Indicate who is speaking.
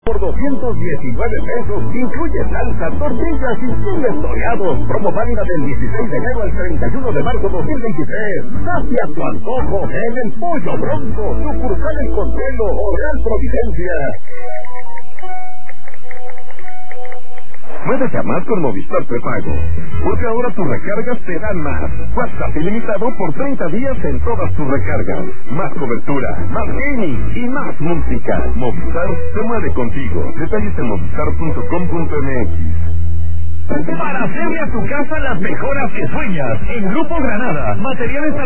Speaker 1: por 219 pesos, incluye salsa, tortillas y chiles toreados. Promo válida del 16 de enero al 31 de marzo 2023. Sacia tu antojo en el Pollo Bronco, sucursal El Consuelo o Real Providencia.
Speaker 2: Muévete a más con Movistar Prepago, porque ahora tus recargas te dan más. WhatsApp ilimitado por 30 días en todas tus recargas. Más cobertura, más gaming y más música. Movistar se mueve contigo. Detalles en movistar.com.mx.
Speaker 3: Para hacerle a tu casa las mejoras que sueñas. En Grupo Granada, materiales para